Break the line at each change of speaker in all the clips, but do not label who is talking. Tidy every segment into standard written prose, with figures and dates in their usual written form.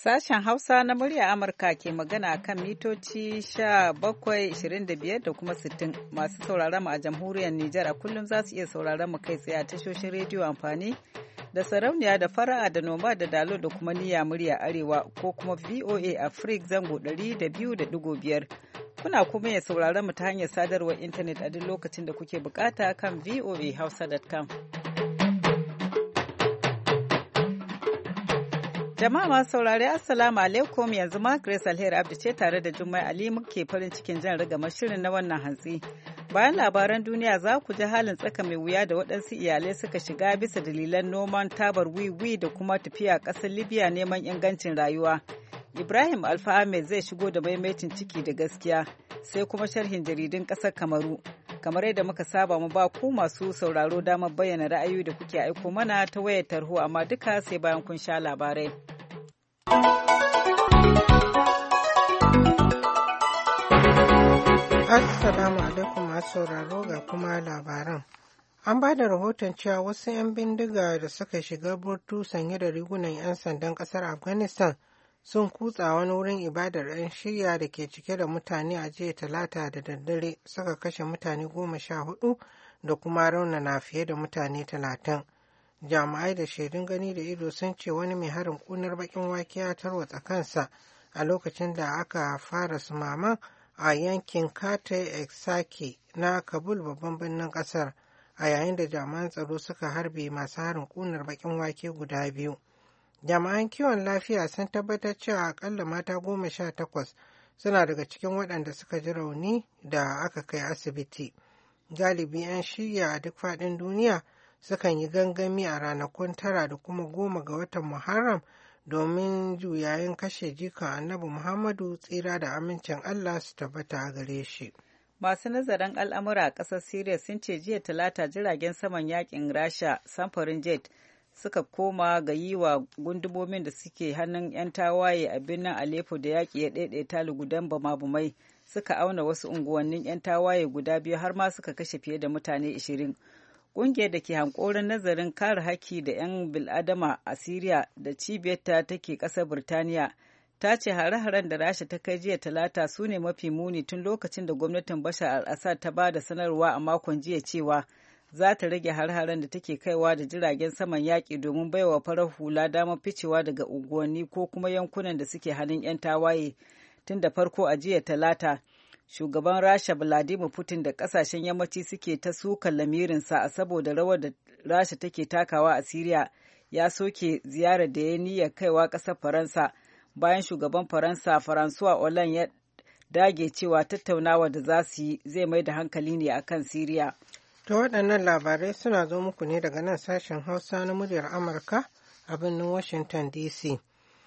Sashen Hausa na murya Amurka ke magana kan mitoci 17,25 da kuma 60 masu sauraron mu a jamhuriyar Nijar a kullum za su iya sauraron mu kai tsaye a tashoshin rediyo amfani da sarauniya da fara'a da noma da dalo da kuma niyya murya arewa ko kuma VOA Africa zango 200.5. Kuna kuma ya sauraron mu ta hanyar sadarwar intanet a duk lokacin da kuke bukata kan voahausa.com. Jama'a masu saurare Assalamu alaikum, yanzu ma Grace Alheri Abdi ce tare da Jummai Ali muke farin cikin jan rigamar shirin na wannan hantsi. Bayan labaran duniya za ku ji halin tsaka mai wuya da waɗansu iyalai suka shiga bisa dalilan noman tabar wiwi da kuma tafiya ƙasar Libya neman ingancin rayuwa. Ibrahim Alfa Ahmed zai shigo da maimaitin ciki da gaskiya sai kuma sharhin jaridun ƙasar Kamaru. Kamar yadda muka saba mu ba ku masu sauraro damar bayyana ra'ayoyi da kuke aiko mana ta wayar tarho amma duka sai bayan kun sha labarai.
Assalamu alaikum masu sauraro ga kuma labaran. An ba da rahoton cewa wasu 'yan bindiga da suka shiga burtu sanye da rigunan 'yan sandan kasar Afghanistan sun kutsa wani wurin ibadar 'yan shirya da ke cike da mutane a jiya talata da daddare suka kashe mutane 14 da kuma raunana fiye da mutane 30. Jami'ai da shaidun gani da ido sun ce wani mai harin kunar bakin wake ya tarwatsa kansa a lokacin da aka fara sumama a yankin Kate Eksake na Kabul babban birnin kasar a yayin da jami'an tsaro suka harbe masu harin kunar bakin wake guda biyu. Jami'an kiwon lafiya sun tabbatar cewa akalla mata 18 suna daga cikin waɗanda suka ji rauni da aka kai asibiti. Galibi 'yan shirya a duk faɗin duniya sukan yi gangami a ranakun 9 da kuma 10 ga watan Muharram domin juyayin kashe jikan Annabi Muhammadu tsira da amincin Allah su tabbata a gare shi.
Masu nazarin al'amura a ƙasar Siriya sun ce jiya talata jiragen saman yakin Rasha samfurin jet suka koma ga yi wa gundumomin da suke hannun 'yan tawaye a birnin Aleppo da yaƙi ya ɗaiɗaita lugudan bama-bamai suka auna wasu unguwannin 'yan tawaye guda biyu har ma suka kashe fiye da mutane 20. Ƙungiyar da ke hankorin nazarin kare haƙƙi da 'yan bil'adama a Siriya da cibiyarta take ƙasar Birtaniya ta ce hare-haren da Rasha ta kai jiya talata su ne mafi muni tun lokacin da gwamnatin Bashar al-Assad ta ba da sanarwa a makon jiya cewa za ta rage hare-haren da take kaiwa da jiragen saman yaƙi domin baiwa farar hula damar ficewa daga unguwanni ko kuma yankunan da suke hannun 'yan tawaye. Tun da farko a jiya talata, shugaban Rasha Vladimir Putin da ƙasashen yammaci suke ta sukan lamirinsa a saboda rawar da Rasha take takawa a Siriya ya soke ziyarar da ya niyyar kaiwa ƙasar Faransa bayan shugaban Faransa François Hollande ya dage cewa tattaunawa da za su yi zai mai da hankali ne akan Siriya.
To waɗannan labarai suna zo muku ne daga nan sashen Hausa na muryar Amurka a birnin Washington DC.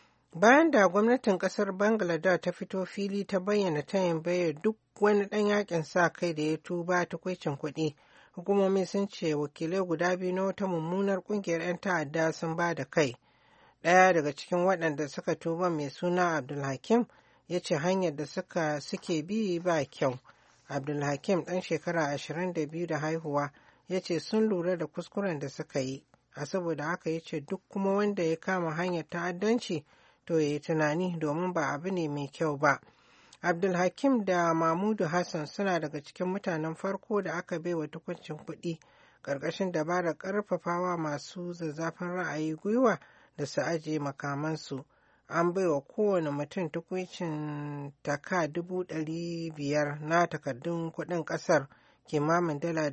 Bayan da gwamnatin ƙasar Bangladesh ta fito fili ta bayyana tayin bayar duk wani ɗan yakin sa kai da ya tuba tukwicin kuɗi, hukumomi sun ce wakilai guda biyu na wata mummunar ƙungiyar 'yan ta'adda sun ba da kai. Ɗaya daga cikin waɗanda suka tuba mai suna Abdulhakim ya ce hanyar da suke bi ba kyau. Abdulhakim ɗan shekara 22 da haihuwa ya ce sun lura da kuskuren da suka yi, a saboda haka ya ce duk kuma wanda ya kama hanyar ta'addanci to ya yi tunani domin ba abu ne mai kyau ba. Abdulhakim da Mahmudu Hassan suna daga cikin mutanen farko da aka baiwa tukuncin kuɗi ƙarƙashin dabarar ƙarfafawa masu zazzafin ra'ayi gwiwa da su ajiye makamansu. An baiwa kowane mutum tukuncin taka 500,000 na takardun kuɗin ƙasar, kimamin dala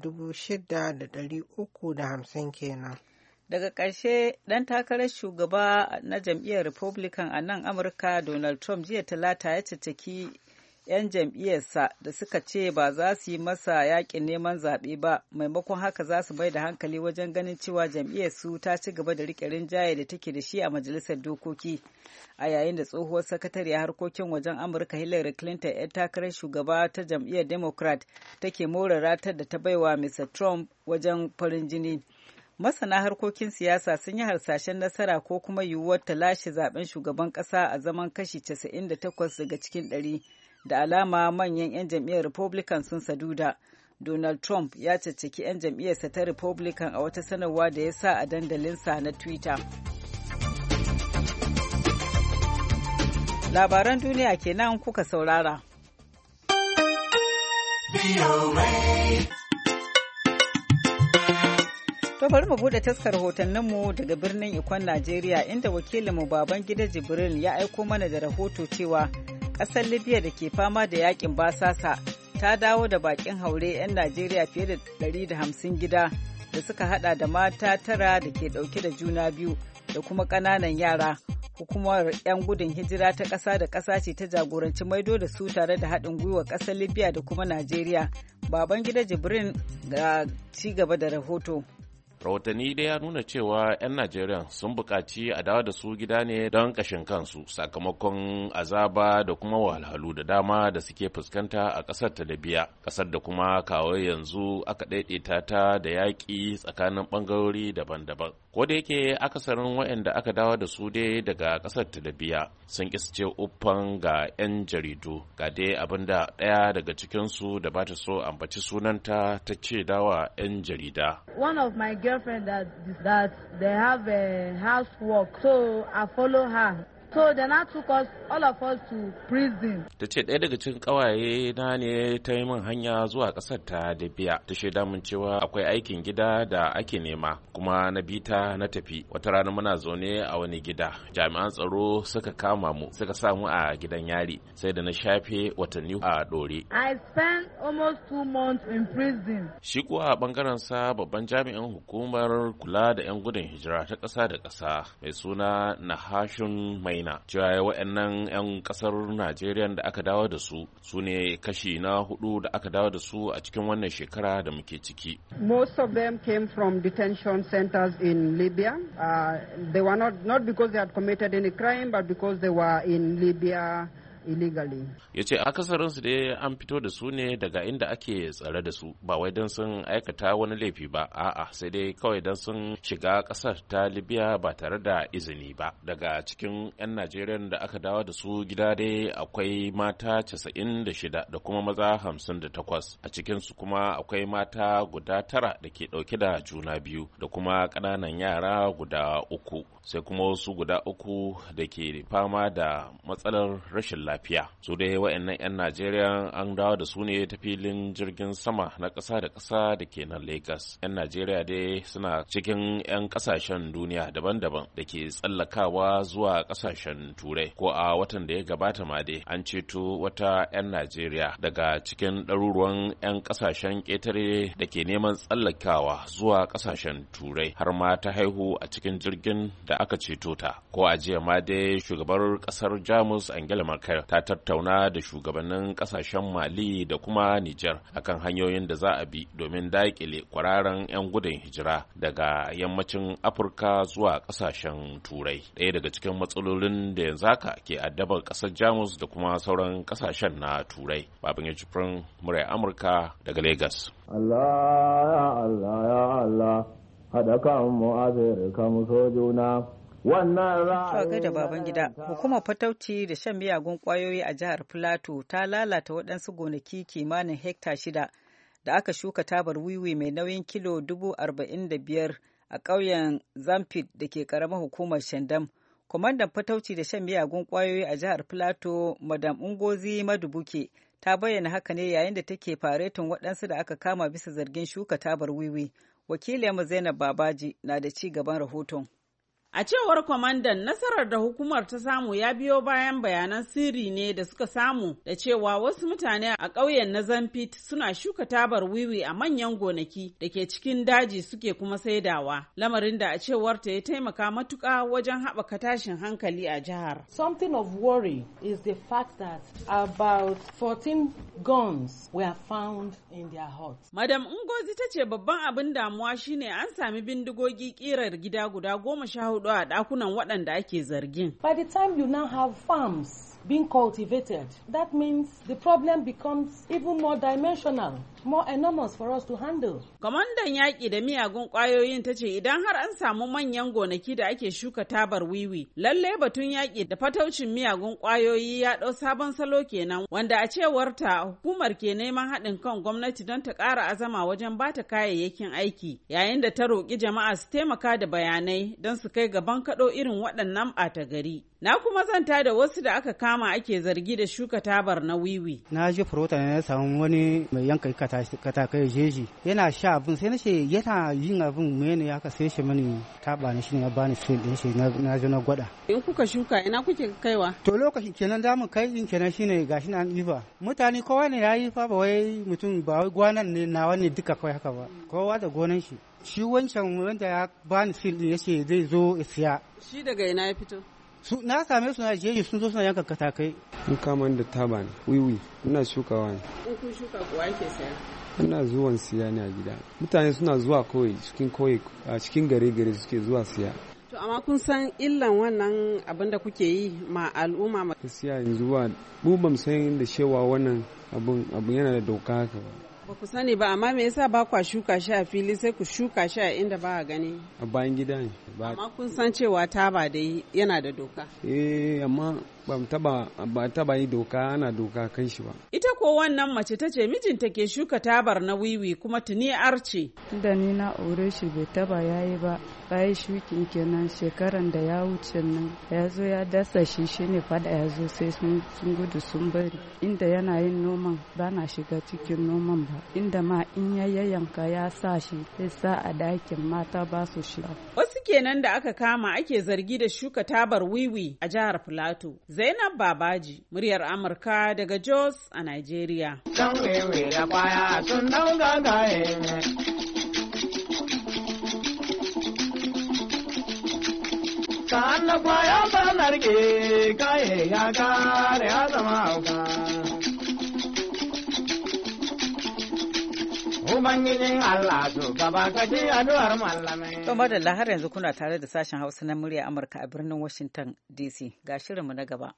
6,350 kenan.
Daga ƙarshe ɗan takarar shugaba na jam'iyyar Republican a nan Amurka Donald Trump jiya talata ya caccaki 'yan jam'iyyarsa da suka ce ba za su yi masa yaƙin neman zaɓe ba, maimakon haka za su bai da hankali wajen ganin cewa jam'iyyarsu ta ci gaba da riƙe rinjaye da take da shi a majalisar dokoki. A yayin da tsohuwar sakatariya harkokin wajen Amurka Hillary Clinton 'yan takarar shugaba ta jam'iyyar Democrat take more ratar da ta baiwa Mr. Trump wajen farin jini. Masana harkokin siyasa sun yi harsashen nasara ko kuma yiwuwar ta lashe zaben shugaban ƙasa a zaman kashi 98 daga cikin 100. Da alama manyan 'yan jam'iyyar Republican sun saduda. Donald Trump ya caccaki 'yan jam'iyyarsa ta Republican a wata sanarwa da ya sa a dandalinsa na Twitter. Labaran duniya kenan kuka saurara. To bari mu bude taskar rahotanninmu daga birnin Ikon Najeriya inda wakilinmu Babangida Jibril ya aiko mana da rahoto cewa ƙasar Libya da ke fama da yakin basasa ta dawo da bakin haure 'yan Najeriya fiye da 150 gida da suka hada da mata 9 da ke dauke da juna biyu da kuma ƙananan yara. Hukumar 'yan gudun hijira ta ƙasa da ƙasa ce ta jagoranci maido da su tare da haɗin gwiwa ƙasar Libya da kuma Najeriya. Babangida Jibril ga ci gaba da rahoto.
Rahotanni dai ya nuna cewa 'yan Najeriya sun buƙaci a dawo da su gida ne don ƙashin kansu sakamakon azaba da kuma wahalhalu da dama da suke fuskanta a ƙasar ta Libya, ƙasar da kuma kawo yanzu aka ɗaiɗaita ta da yaƙi tsakanin ɓangarori daban-daban. Ko da yake akasarin waɗanda aka dawo da su dai daga ƙasar ta Libya sun ƙi ce uffan ga 'yan jaridu, ga dai abin da ɗaya daga cikinsu da ba ta so ambaci sunanta ta ce dawa 'yan jarida.
One of my girlfriend that they have a housework, so I follow her. So then I took us, all of us, to prison.
Ta ce ɗaya daga cikin ƙawaye na ne ta yi min hanya zuwa ƙasar ta Libya. Ta shaida min cewa akwai aikin gida da ake nema, kuma na bita na tafi. Wata rana muna zaune a wani gida. Jami'an tsaro suka kama mu, suka sa mu a gidan yari, sai da na shafe watanni a ɗore.
I spent almost 2 months in prison.
Shi kuwa a ɓangaren sa babban jami'in hukumar kula da 'yan gudun hijira ta ƙasa da ƙasa mai suna Nahashun Maina cewa waɗannan 'yan ƙasar Najeriya da aka dawo da su ne kashi na 4 da aka dawo da su a cikin wannan shekara da muke ciki.
Most of them came from detention centers in Libya. They were not because they had committed any crime, but because they were in Libya illegally.
Ya ce akasarinsu dai an fito da su ne daga inda ake tsare da su, ba wai don sun aikata wani laifi ba, a'a sai dai kawai don sun shiga ƙasar ta Libya ba tare da izini ba. Daga cikin 'yan Najeriya da aka dawo da su gida dai akwai mata 96 da kuma maza 58. A cikinsu kuma akwai mata guda 9 da ke ɗauke da juna biyu da kuma ƙananan yara guda 3, sai kuma wasu guda 3 da ke fama da matsalar rashin lafiya. Su dai wa'annan 'yan Najeriya an dawo da su ne ta filin jirgin sama na ƙasa da ƙasa da ke nan Lagos. 'Yan Najeriya dai suna cikin 'yan ƙasashen duniya daban-daban da ke tsallakawa zuwa ƙasashen Turai. Ko a watan da ya gabata ma dai an ceto wata 'yan Najeriya daga cikin ɗaruruwan 'yan ƙasashen ƙetare da ke neman tsallakawa zuwa ƙasashen Turai, har ma ta haihu a cikin jirgin da aka ceto ta. Ko a jiya ma dai shugabar ƙasar Jamus Angela Merkel ta tattauna da shugabannin kasashen Mali da kuma Nijar akan hanyoyin da za a bi domin daƙile kwararan 'yan gudun hijira daga yammacin Afirka zuwa kasashen Turai. Ɗaya daga cikin matsalolin da yanzu haka ke addabar ƙasar Jamus da kuma sauran kasashen na Turai. Babin Yajibirin Murai Amurka daga Lagos.
Allah ya Allah ya Allah haɗa kan mu Afirka mu so juna.
Faga da baban gida, hukumar fatauci da shan miyagun kwayoyi a jihar Filato ta lalata waɗansu gonaki kimanin hekta 6 da aka shuka tabar wiwi mai nauyin kilo 45,000 a ƙauyen Zamfit da ke ƙaramar hukumar Shandam. Kwamandan fatauci da shan miyagun kwayoyi a jihar Filato, Madam Ngozi Madubuke, ta bayyana haka ne yayin da take faretin waɗansu da aka kama bisa zargin shuka tabar wiwi. Wakiliyarmu Zainab Babaji na da ci gaban rahoton.
A cewar kwamandan, nasarar da hukumar ta samu ya biyo bayan bayanan sirri ne da suka samu da cewa wasu mutane a ƙauyen na Zamfit suna shuka tabar wiwi a manyan gonaki da ke cikin daji suke kuma saidawa. Lamarin da a cewar ta ya taimaka matuƙa wajen haɓaka tashin hankali a jihar.
Something of worry is the fact that about 14 guns were found in their huts.
Madam Ngozi ta ce babban abin damuwa shine an sami bindigogi ƙirar gida guda 14 a ɗakunan waɗanda ake zargin.
By the time you now have farms being cultivated, that means the problem becomes even more dimensional. more enormous for us to handle.
Kwamandan yaƙi da miyagun ƙwayoyin ta ce idan har an samu manyan gonaki da ake shuka tabar wiwi, lalle batun yaƙi da fataucin miyagun ƙwayoyi ya ɗau sabon salo kenan, wanda a cewarta hukumar ke neman haɗin kan gwamnati don ta ƙara azama wajen ba ta kayayyakin aiki, yayin da ta roƙi jama'a su taimaka da bayanai don su kai gaban kaɗo irin waɗannan ɓata gari. Na kuma zanta da wasu da aka kama ake zargi da shuka tabar na wiwi.
Na je Furota ne na samu wani mai yanka katakai jeji. Yana sha abin sai na ce yana yin abin mene aka sai shi mani taba ne shine ya bani sai din shi na zo na gwada.
In kuka shuka ina kuke kaiwa?
To lokacin kenan da mu kai din kenan shine gashi na ifa. Mutane kowa ne yayi fa ba wai mutum ba wai gwanan ne nawa ne duka kai haka ba. Kowa da gonan shi. Shi wancan wanda ya bani sil din yace zai zo siya.
Shi daga ina ya fito?
Na same su na jeji sun zo suna yanka katakai.
Mun kama da taba ne, wiwi, ina shukawa ne.
In kun shuka kuwa yake saya?
Ina zuwan siya ne a gida. Mutane suna zuwa kawai a cikin gare suke zuwa siya.
To amma kun san illan wannan abin da kuke yi ma al'umma?
Gaskiya yanzu ba mu ban san da cewa wannan abun yana da doka haka ba.
Ba ku sani ba, amma me yasa ba kwa shuka shi a fili sai ku shuka shi a inda ba a gani?
A bayan gida ne.
Amma kun san cewa taba dai yana da doka.
Amma ba taba yi doka ana doka kan shi ba.
Ita ko wannan mace ta ce mijinta ke shuka tabar na wiwi kuma tuni arce.
Da ni na aure shi bai taba yayi ba, bayan shukin kenan shekaran da ya wuce nan ya zo ya dasa shi shine fada ya zo sai sun gudu sun bari. Inda yana yin noman ba na shiga cikin noman ba, inda ma in ya yanka ya sa shi sai sa a dakin mata ba su shiga.
Wasu kenan da aka kama ake zargi da shuka tabar wiwi a jihar Filato. Zainab Babaji, muryar Amurka daga Jos a Nigeria.
Kana kwaya banar ke kaye ya kare ya zama hauka. Ubangijin Allah su gaba kaji addu'ar mallamai.
To madalla har yanzu kuna tare da sashen Hausa na murya Amurka a birnin Washington DC. Ga shirinmu na gaba.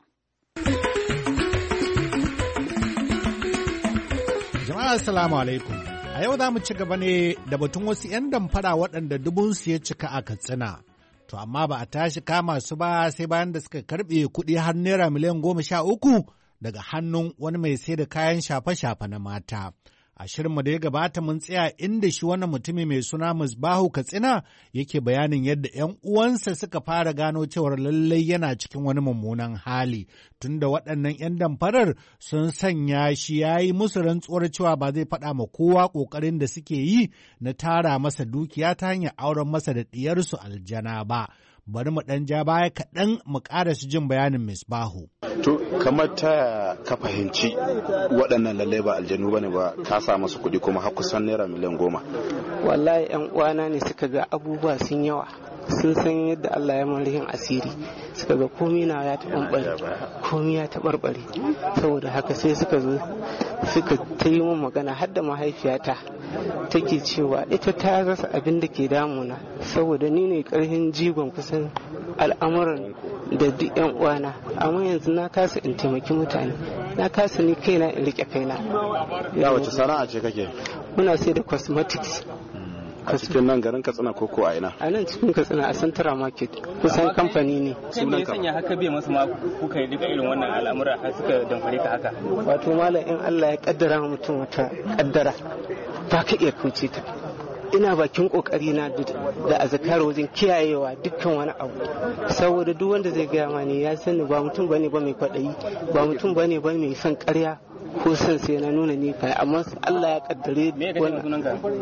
Jama'a assalamu alaikum. A yau za mu ci gaba ne da batun wasu 'yan damfara waɗanda dubunsu ya cika a Katsina. To amma ba a tashi kama su ba sai bayan da suka karɓe kuɗi har naira miliyan 13 daga hannun wani mai sai da kayan shafe-shafe na mata. A shirinmu da ya gabata mun tsaya inda shi wannan mutumi mai suna Musbahu Katsina yake bayanin yadda 'yan uwansa suka fara gano cewar lallai yana cikin wani mummunan hali, tunda waɗannan 'yan damfarar sun sanya shi ya yi musu rantsuwar cewa ba zai faɗa ma kowa ƙoƙarin da suke yi na tara masa dukiya ta hanyar auren masa da ɗiyarsu Aljana ba. Bari mu ɗan ja baya kaɗan mu ƙara su jin bayanin Musbahu.
To kamar ta ka fahimci waɗannan lallai ba aljanu bane ba, ka sa masu kuɗi kuma har kusan naira miliyan 10.
Wallahi 'yan uwana ne suka ga abubuwa sun yawa, sun san yadda Allah ya marihin asiri, suka ga komai na ya taɓarɓare, komai ya taɓarɓare, saboda haka sai suka zo suka ta yi min magana har da mahaifiyata take cewa ita ta rasa abin da ke damuna saboda ni ne ƙarfin jigon kusan al'amuran da duk 'yan uwana, amma yanzu na kasa in taimaki mutane, na kasa ni kaina in rike kaina.
Ya wace sana'a ce kake?
Muna sai da cosmetics.
A cikin nan garin Katsina ko a ina?
A nan cikin Katsina a Central Market, kusan kamfani ne.
Sai me ya sanya haka bai masu ma kuka yi duka irin wannan al'amura har suka damfare ka haka?
Wato malam, in Allah ya kaddara mutum wata kaddara ba ka iya kauce ta. Ina bakin kokari na da azkar wajen kiyayewa dukkan wani abu, saboda duk wanda zai gaya mani ya sani ba mutum bane ba mai kwadayi, ba mutum bane ba mai son ƙarya ko son sai na nuna ni kai, amma Allah ya kaddare wannan.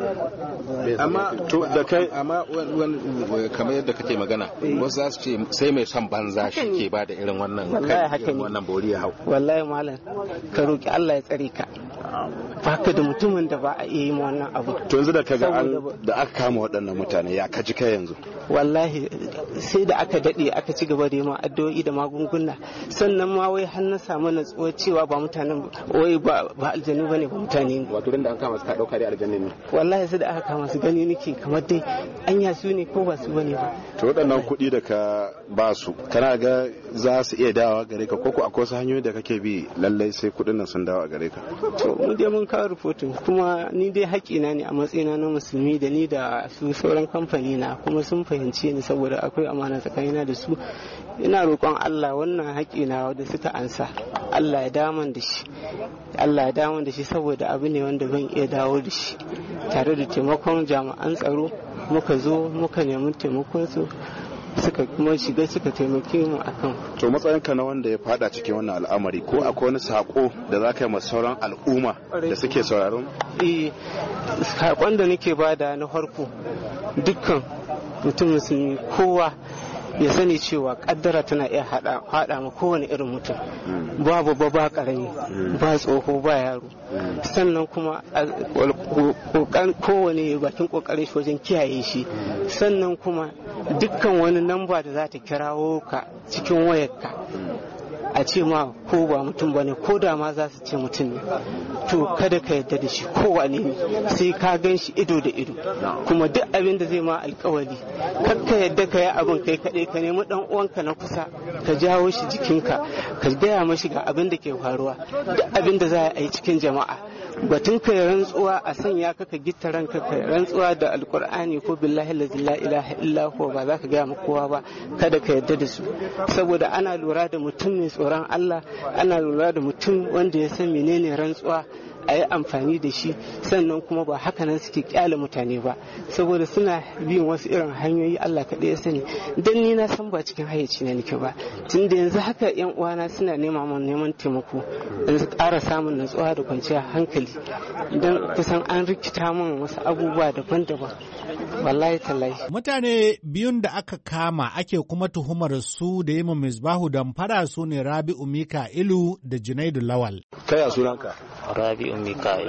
Amma to da kai, amma kamar yadda kake magana, wasu za su ce sai mai son banza shi ke ba da irin wannan wannan bori ya hau.
Wallahi malam, ka roki Allah ya tsare ka, baka da mutumin da ba a iya yi wannan abu.
To yanzu da kaga da aka kama waɗannan mutane ya kaji kai yanzu?
Wallahi sai da aka daɗe aka ci gaba da yi ma addu'o'i da magunguna, sannan ma wai har na samu natsuwa cewa ba mutanen wai ba aljanu bane, ba mutane ne.
Wato da an kama su ka dauka dai aljanna ne?
Wallahi sai da aka kama su gani nake kamar dai anya su ne ko ba su bane ba.
To waɗannan kuɗi da ka ba su, kana ga za su iya dawowa gare ka, ko akwai wasu hanyoyi da kake bi lallai sai kuɗin nan sun dawo a gare ka?
to mu dai mun kawo rahoton kuma ni dai haƙina ne a matsayina na musulmi da ni da su sauran kamfani na kuma sun fahimce ni saboda akwai amana tsakanina da su. Ina roƙon Allah wannan haƙina da suka ansa Allah ya daman da shi, Allah ya daman da shi saboda abu ne wanda ban iya dawo da shi. Tare da taimakon jami'an tsaro muka zo muka nemi taimakon su suka kuma shiga suka taimake mu akan.
To matsayinka na wanda ya fada cikin wannan al'amari ko akwai wani sako da za ka yi masu sauran al'umma da suke sauraron?
Sakon da nake bada na farko dukkan mutum musulmi kowa ya sani cewa kaddara tana iya hada ma kowane irin mutum, babu ba karami, ba tsoho ba yaro. Sannan kuma kowane bakin kokarin shi wajen kiyaye shi. Sannan kuma dukkan wani namba da za ta kirawo ka cikin wayarka a ce ma ko ba mutum bane ko da ma za su ce mutum ne, to kada ka yadda da shi kowane ne sai ka gan shi ido da ido. Kuma duk abin da zai ma alkawari kar ka yadda ka yi abin kai kaɗai, ka nemi ɗan uwanka na kusa ka jawo shi jikinka ka gaya mashi ga abin da ke faruwa. Duk abin da za a yi cikin jama'a batun ka rantsuwa a sanya ka gitta ranka ka rantsuwa da alkur'ani ko billahi la ilaha illa huwa ba za ka gaya ma kowa ba, kada ka yadda da su saboda ana lura da mutum mai tsoron Allah, ana lura da mutum wanda ya san menene rantsuwa a yi amfani da shi. Sannan kuma ba haka nan suke kyale mutane ba saboda suna bin wasu irin hanyoyi Allah kaɗai ya sani. Dan ni na san ba cikin hayyaci na nake ba, tunda yanzu haka yan uwana suna neman taimako in su ƙara samun natsuwa da kwanciyar hankali idan kusan an rikita min wasu abubuwa daban-daban wallahi tallahi.
Mutane biyun da aka kama ake kuma tuhumar su da yi Misbahu damfara su ne Rabi'u Mika'ilu da Junaidu Lawal.
Kai a sunanka?
Rabi'u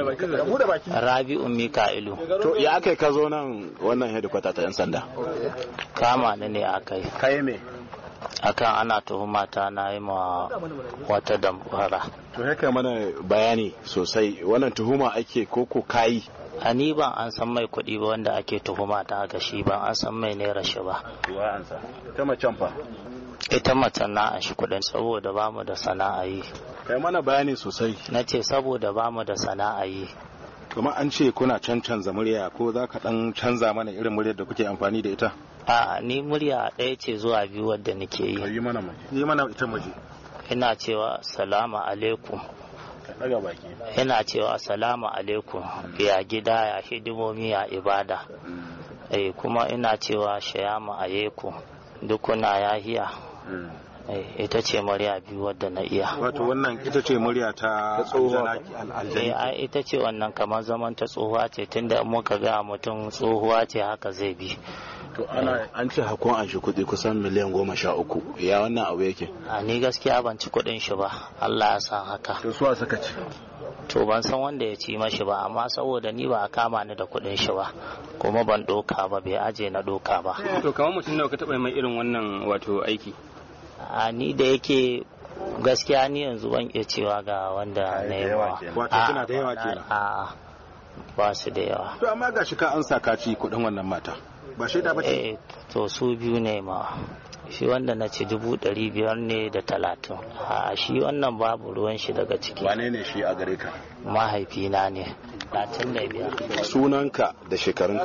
Mika'ilu.
To ya aka ka zo nan wannan hedikwata ta 'yan sanda?
Kama ne aka yi.
Kai me?
Akan ana tuhumata na yi ma wata damfara.
To haka mana bayani sosai, wannan tuhuma ake koko kayi?
A ni ban an san mai kuɗi ba wanda ake tuhumata haka, shi ban an san mai naira shi ba.
Ta macen fa?
Ita macen na an shi kuɗin saboda ba mu da sana'a yi.
Kai mana bayani sosai.
Na ce saboda ba mu da sana'a yi.
Kuma an ce kuna canza murya, ko za ka ɗan canza mana irin muryar da kuke amfani da ita?
A ni murya ɗaya ce zuwa biyu wadda nake yi.
Yi mana ita maji.
Ina cewa salamu alaikum.
Daga baki.
Ina cewa salamu alaikum, ya gida, ya hidimomi, ya ibada. Kuma ina cewa shayamu alaikum, dukuna ya hiya. Ita ce murya biyu wadda na iya.
Wato wannan ita ce murya ta tsohuwa aljani?
Ita ce wannan kamar zaman ta tsohuwa ce, tunda muka ga mutum tsohuwa ce haka zai bi.
To an ce hakon an shi kuɗi kusan miliyan 13, ya wannan abu yake?
Ni gaskiya ban ci kuɗin shi ba, Allah ya san haka.
To suwa suka ci?
To ban san wanda ya ci mashi ba, amma saboda ni ba a kama ni da kuɗin shi ba, kuma ban ɗoka ba, bai aje na ɗoka ba.
To kamar mutum nawa ka taɓa mai irin wannan wato aiki?
Ni da yake gaskiya ni yanzu ban iya cewa ga wanda na yi wa.
Wato suna da yawa kenan?
A'a, ba su da yawa.
To amma gashi ka an saka ci kuɗin wannan mata, ba shaida ba ce?
To su biyu ne ma. Shi wanda na ce 530 ne. A shi wannan babu ruwan shi daga ciki.
Wane ne shi a gare ka?
Mahaifina ne. 35.
Sunanka da shekarunka?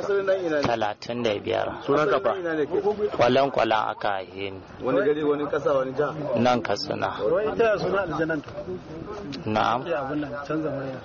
35.
Sunanka fa?
Kwalan aka haife ni.
Wani gari, wani kasa, wani jiha?
Nan Katsina.
Ita suna aljanan?
Na'am.
Canza murya.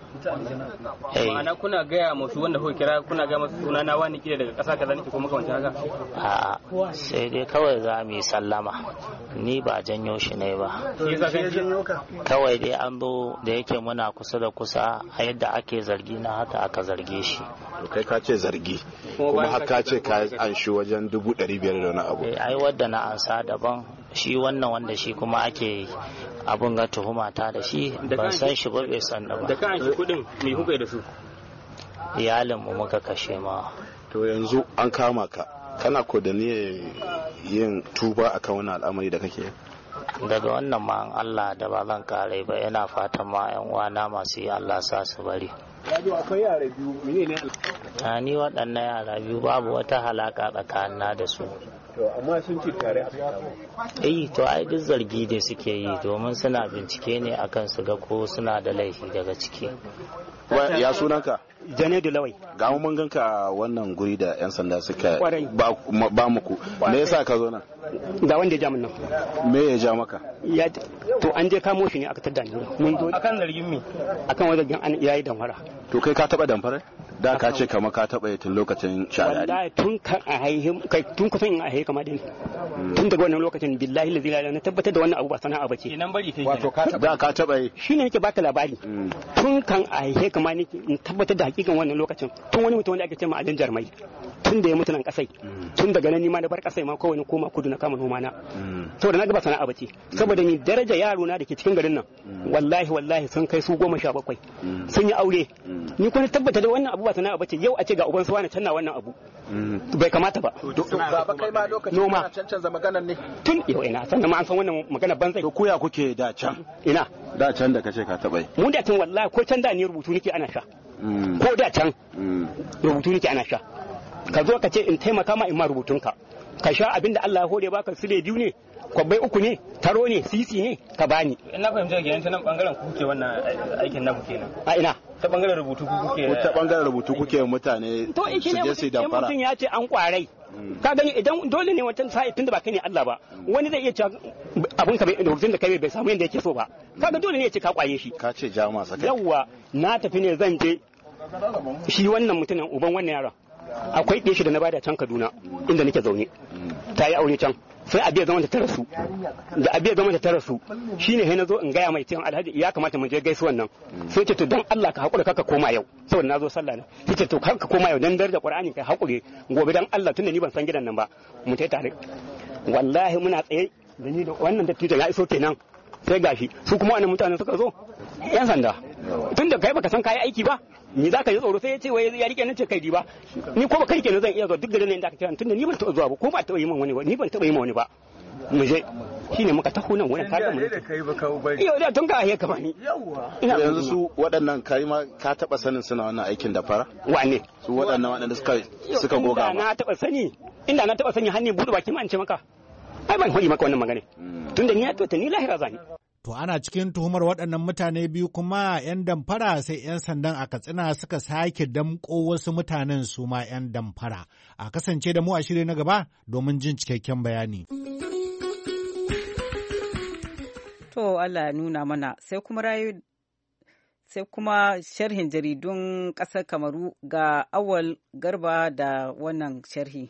Ma'ana kuna gaya masu wanda kuka kira, kuna gaya masu suna na wani kila daga ƙasa kaza nake ko makamancin haka?
A'a, sai dai kawai za mu yi sallama, ni ba janyo shi ne ba. Kawai dai an zo da yake muna kusa da kusa, a yadda ake zargi na haka aka zarge shi.
Kai ka ce zargi, kuma haka ce ka an shi wajen 500 da wani abu.
Ai wadda na ansa daban, shi wannan wanda shi kuma ake abun ga tuhuma ta da shi, ban san shi ba, bai san da ba.
Da kan shi kudin me kuka yi da su?
Iyalin mu muka kashe ma.
To yanzu an kama ka, kana ko da niyyar yin tuba akan wannan al'amari da kake?
Daga wannan ma Allah da ba zan kare ba, yana fatan ma yan uwana masu yi Allah sa su bari.
akwai yara biyu menene
ni waɗannan yara biyu babu wata halaka tsakanina da su.
To amma sun ci tare a
to ai duk zargi ne suke yi domin suna bincike ne akan su ga ko suna da laifi daga ciki.
Ya sunanka?
Janaidu Lawai.
Ga mun ganka wannan guri da 'yan sanda suka ba muku. Me yasa ka zo nan?
Ga wanda ya ja min nan.
Me ya ja maka?
To an je kamo shi ne aka tada ni. Mun zo
akan zargin me?
Akan wajen an yayi damfara.
To kai ka taba damfara? Da ka ce kamar ka taba tun lokacin shari'a.
Wallahi tun kan a haihe kai tun kusan in a haihe kamar dai. Tun daga wannan lokacin billahi la ilaha illa tabbatar da wannan abu ba sana'a bace.
Kenan bari kai.
Wato ka taba yi.
Shine nake baka labari. Tun kan a haihe kamar ni in tabbatar da hakikan wannan lokacin. Tun wani mutum wanda ake ce ma Alin Jarmai. Tun da ya mutu nan kasai. Tun daga nan ni ma na bar kasai ma kowane koma kudu na kama noma na. Saboda na ga ba sana'a bace. Saboda ni daraja yaro na dake cikin garin nan. Wallahi sun kai su 17. Sun yi aure. Ni kuma tabbata da wannan abu ba sana'a bace yau a ce ga uban su wani canna wannan abu. Bai kamata ba.
Baba kai ma lokacin kana cancanza maganar ne.
Tun yau ina sannan ma an san wannan magana banzai.
To koya kuke da can?
Ina.
Da can da kace ka taba yi.
Mu da can wallahi ko can da ni rubutu nake ana sha. Ko da can rubutu nake ana sha. Ka zo ka ce in taimaka ma in ma rubutunka. Ka sha abinda Allah ya hore baka sule biyu ne. Kwabbai 3 ne, taro ne, sisi ne, ka bani.
Ina fahimci ga ta nan bangaren ku kuke wannan aikin naku kenan.
A ina?
Ta bangaren rubutu ku kuke.
Ta bangaren rubutu kuke mutane.
To shi ne mutum ya ce an kwarai. Ka gani idan dole ne wancan sai tunda ba kai ne Allah ba. Wani zai iya cewa abun ka bai rubutun da kai bai samu yanda yake so ba. Kaga dole ne ya ce ka kwaye shi.
Ka ce jama'a sakai.
Yawwa, na tafi ne zan je shi wannan mutumin uban wannan yaron. Akwai ɗaya shi da na bada can Kaduna inda nake zaune. Ta yi aure can. Sai abiya zama ta rasu da abiya zama ta rasu shine sai nazo in gaya mai cewa Alhaji ya kamata mu je gaisuwan nan sai ce to dan Allah ka hakura kaka koma yau saboda nazo sallah ne sai ce to ka koma yau dan daraja Qur'ani kai hakuri gobe dan Allah tunda ni ban san gidan nan ba mu tai tare wallahi muna tsaye da ni da wannan dattijo ya iso kenan sai gashi su kuma wannan mutanen suka zo yan sanda tunda kai baka san kai aiki ba ni za ka yi tsoro sai ya ce wai ya rike nan ce kai ba ni ko ba kai kenan zan iya zuwa duk garin nan da aka kira tunda ni ban taɓa zuwa ba ko ba taɓa yi min wani ba ni ban taɓa yi min wani ba mu je shine muka taho nan wurin kaga mu
da kai ba kawo bari
yau da tun ka ahe kama ni
yanzu su waɗannan kai ma ka taɓa sanin suna wannan aikin da fara
wane
su waɗannan waɗanda suka goga ma
na taɓa sani inda na taɓa sani har ne buɗe baki ma an ce maka ai ban hoyi maka wannan magana tunda ni ya to ni lahira zani.
To ana cikin tuhumar waɗannan mutane biyu kuma 'yan damfara sai 'yan sandan a Katsina suka sake damƙo wasu mutanen su ma 'yan damfara. A kasance da mu a shirye na gaba domin jin cikakken bayani.
To Allah ya nuna mana sai kuma sharhin jaridun ƙasar Kamaru ga Awal Garba da wannan sharhi.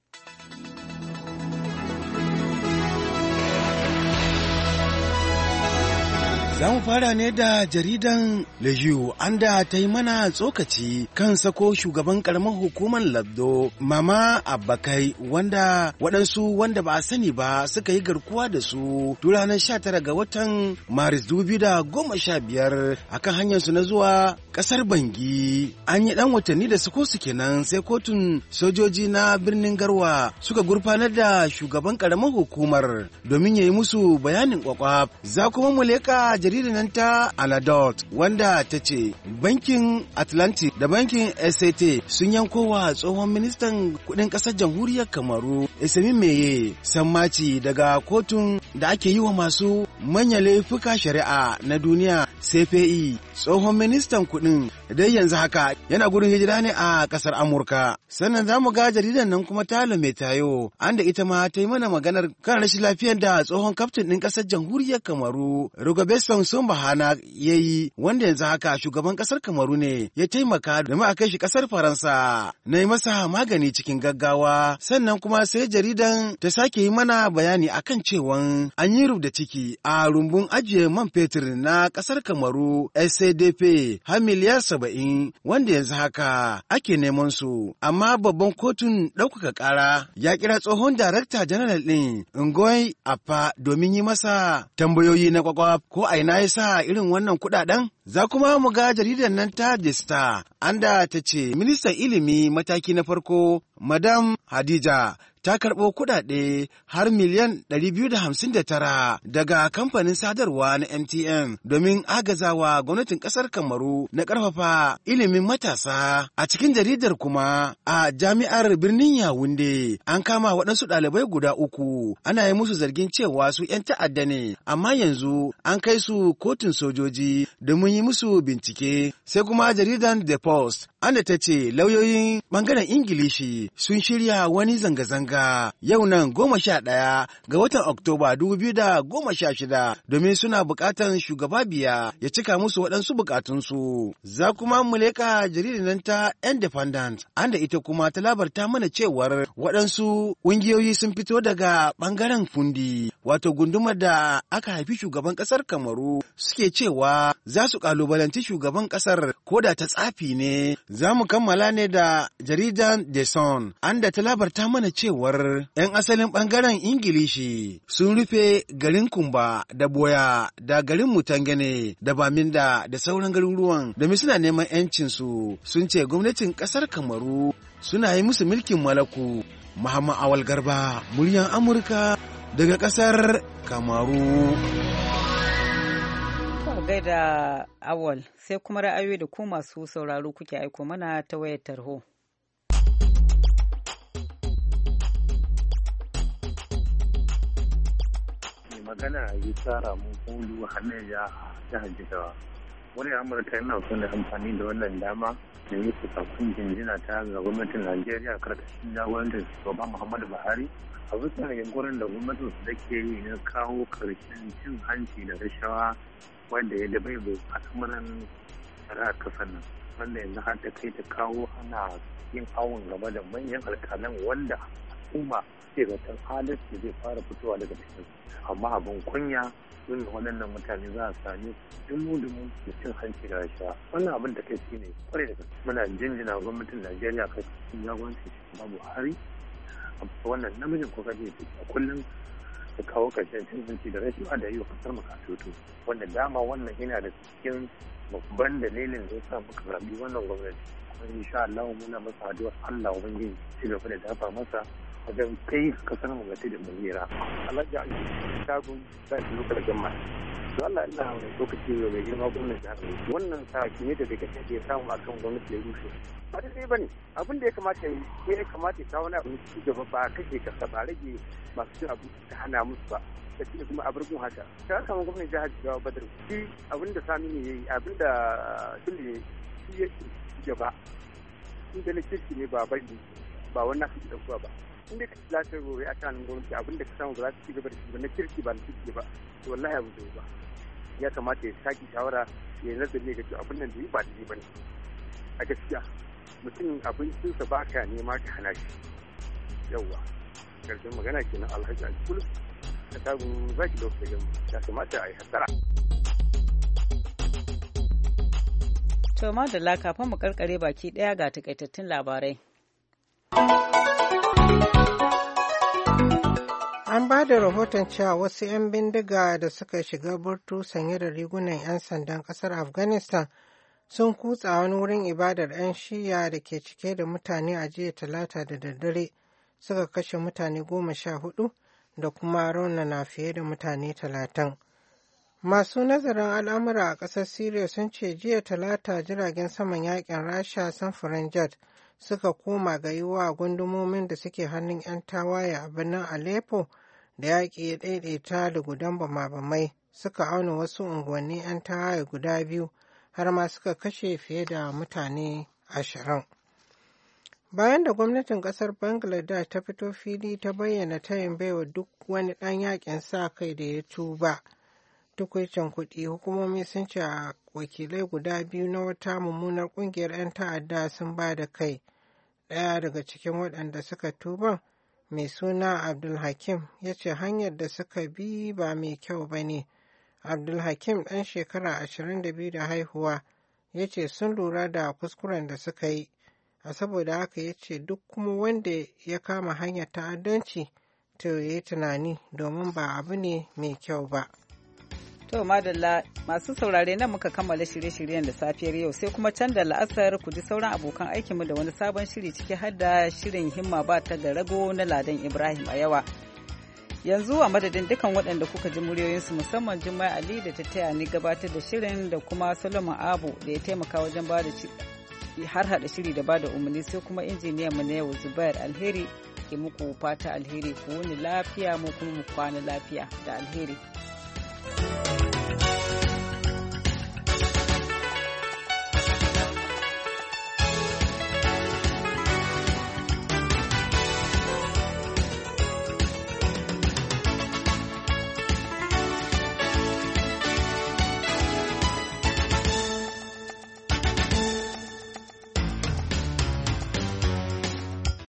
Za mu fara ne da jaridan Lejiu an da ta yi mana tsokaci kan sako shugaban karamar hukumar Labdo Mama Abbakai wanda waɗansu wanda ba a sani ba suka yi garkuwa da su tun ranar 19 ga watan Maris 2015 akan hanyarsu na zuwa ƙasar Bangi. An yi ɗan watanni da sako su kenan sai kotun sojoji na birnin Garwa suka gurfanar da shugaban karamar hukumar domin ya yi musu bayanin kwakwaf. Za kuma mu leƙa jaridar nan ta Anadot wanda ta ce bankin Atlantic da bankin SAT sun yanko wa tsohon ministan kudin kasar jamhuriyar Kamaru Esemi Meye sammaci daga kotun da ake yi wa masu manyan laifuka shari'a na duniya CPI. Tsohon ministan kudin dai yanzu haka yana gudun hijira ne a kasar Amurka. Sannan za mu ga jaridar nan kuma ta Lametayo an da ita ma ta yi mana maganar kan rashin lafiyar da tsohon kaftin ɗin ƙasar jamhuriyar Kamaru Rogobeson Sombahana ya yi wanda yanzu haka shugaban ƙasar Kamaru ne ya taimaka da ma a kai shi ƙasar Faransa na yi masa magani cikin gaggawa. Sannan kuma sai jaridan ta sake yi mana bayani akan cewan an yi rubda ciki a rumbun ajiye man fetur na ƙasar Kamaru SADP har miliyar 70 wanda yanzu haka ake neman su. Amma babban kotun ɗaukaka ƙara ya kira tsohon darakta janaral ɗin Ngoy Appa domin yi masa tambayoyi na kwakwaf ko a ina ya sa irin wannan kuɗaɗen. Za kuma mu ga jaridar nan ta The Star, anda ta ce ministan ilimi mataki na farko Madam Hadija ta karɓo kuɗaɗe har miliyan 259 daga kamfanin sadarwa na MTN domin agazawa gwamnatin ƙasar Kamaru na ƙarfafa ilimin matasa. A cikin jaridar kuma a jami'ar birnin Yawunde an kama waɗansu ɗalibai guda 3 ana yi musu zargin cewa su 'yan ta'adda ne, amma yanzu an kai su kotun sojoji domin yi musu bincike. Sai kuma jaridan The Post anda ta ce lauyoyin ɓangaren Ingilishi sun shirya wani zanga-zanga yau nan 11 ga watan Oktoba 2016 domin suna buƙatar shugaba Biya ya cika musu waɗansu buƙatunsu. Za kuma mu leƙa jaridar nan ta Independent anda ita kuma ta labarta mana cewar waɗansu ƙungiyoyi sun fito daga ɓangaren Fundi wato gundumar da aka haifi shugaban ƙasar Kamaru suke cewa za su ƙalubalanci shugaban ƙasar ko da ta tsafi ne. Za mu kammala ne da jaridan The Sun, anda ta labarta mana cewar 'yan asalin ɓangaren Ingilishi sun rufe garin Kumba da Boya da garin Mutangane da Baminda da sauran garuruwan domin suna neman 'yancinsu. Sun ce gwamnatin ƙasar Kamaru suna yi musu mulkin malaku. Muhammad Awal Garba, muryan Amurka daga ƙasar Kamaru.
Gaida Awal, sai kuma ra'ayoyi da ku masu sauraro kuke aiko mana ta wayar tarho.
Magana a yi tsara mun kulu hannun ya jihar Jigawa. Wani Amurka yana son da amfani da wannan dama da yi sakon jinjina ta ga gwamnatin Najeriya karkashin jagorantar shugaba Muhammadu Buhari a bisa yankunan da gwamnatin su da ke yi na kawo karshen cin hanci da rashawa wanda ya dabai bai al'amuran shari'ar kasar nan, wanda yanzu har ta kai ta kawo ana yin awon gaba da manyan alkalan wanda al'umma ke zaton halarci zai fara fitowa daga cikin, amma abin kunya yin waɗannan mutane za a sami dumu-dumu da cin hanci da rashawa. Wannan abin da kai shi ne kwarai da gaske muna jinjina gwamnatin Najeriya kai cikin jagorancin shugaba Buhari a wannan namijin kokari da kullum da kawo ƙarshen cin hanci da rashawa da yi wa kasar makasutu, wanda dama wannan yana da cikin babban dalilin da ya sa muka zaɓi wannan gwamnati. Kuma insha Allah muna masa addu'ar Allah ubangiji ci gaba da dafa masa wajen kai kasar mu ga da mulira. Alhaji Ali Shagun sai lokal gamma. To Allah ina wani lokaci mai girma gwamnati jihar wannan sa kime da daga take samu akan gwamnati ya rushe. Ba dai bane abin da ya kamata yi sai ya kamata ya kawo na abin ci gaba ba kashe kasa ba rage masu cin abu ta hana musu ba. Da shi kuma abargun haka. Ta kama gwamnati jihar Jigawa Badar shi abin da Sami ne yayi abin da Sule shi ya ci gaba. Inda na kirki ne ba bari ba wannan su da kuwa ba. Inda ka lafiya gobe a kan gwamnati abin da ka samu ba za su ci gaba da shi ba na kirki ba na kirki ba. To wallahi abu zai ba. Ya kamata ya sake shawara ya nazari ga cewa abin nan da yi ba da ba ne. A gaskiya mutum abincinsa ba ka nema ka hana shi. Yawwa. Karshen magana kenan Alhaji Alkul da tagun zaki da wasu ya kamata a yi hasara.
To madalla kafin mu karkare baki daya ga takaitattun labarai.
An ba da rahoton cewa wasu 'yan bindiga da suka shiga burtu sanye da rigunan 'yan sandan kasar Afghanistan sun kutsa wani wurin ibadar 'yan shiya da ke cike da mutane a jiya talata da daddare suka kashe mutane 14 da kuma raunana fiye da mutane 30. Masu nazarin al'amura a ƙasar Siriya sun ce jiya talata jiragen saman yakin Rasha samfuran jet suka koma ga yiwa gundumomin da suke hannun 'yan tawaye a birnin Aleppo da yaƙi ya ɗaiɗaita da gudan bama-bamai suka auna wasu unguwanni 'yan tawaye guda biyu har ma suka kashe fiye da mutane 20. Bayan da gwamnatin ƙasar Bangladesh ta fito fili ta bayyana tayin baiwa duk wani ɗan yakin sa kai da ya tuba tukwicin kuɗi, hukumomi sun ce wakilai guda biyu na wata mummunar ƙungiyar 'yan ta'adda sun ba da kai. Ɗaya daga cikin waɗanda suka tuban mai suna Abdulhakim ya ce hanyar da suka bi ba mai kyau ba ne. Abdulhakim ɗan shekara 22 da haihuwa ya ce sun lura da kuskuren da suka yi, a saboda haka ya ce duk kuma wanda ya kama hanyar ta'addanci to ya yi tunani domin ba abu ne mai kyau ba.
To madalla masu saurare nan muka kammala shirye-shiryen da safiyar yau sai kuma can da la'asar ku ji sauran abokan aikinmu da wani sabon shiri ciki har da shirin himma ba ta ga rago na Ladan Ibrahim a yawa. Yanzu a madadin dukan waɗanda kuka ji muryoyinsu musamman Jummai Ali da ta taya ni gabatar da shirin da kuma Solomon Abu da ya taimaka wajen ba da har hada shiri da ba da umarni sai kuma injiniyan mu na yau Zubair Alheri ke muku fata alheri ku wuni lafiya mu kuma mu kwana lafiya da alheri.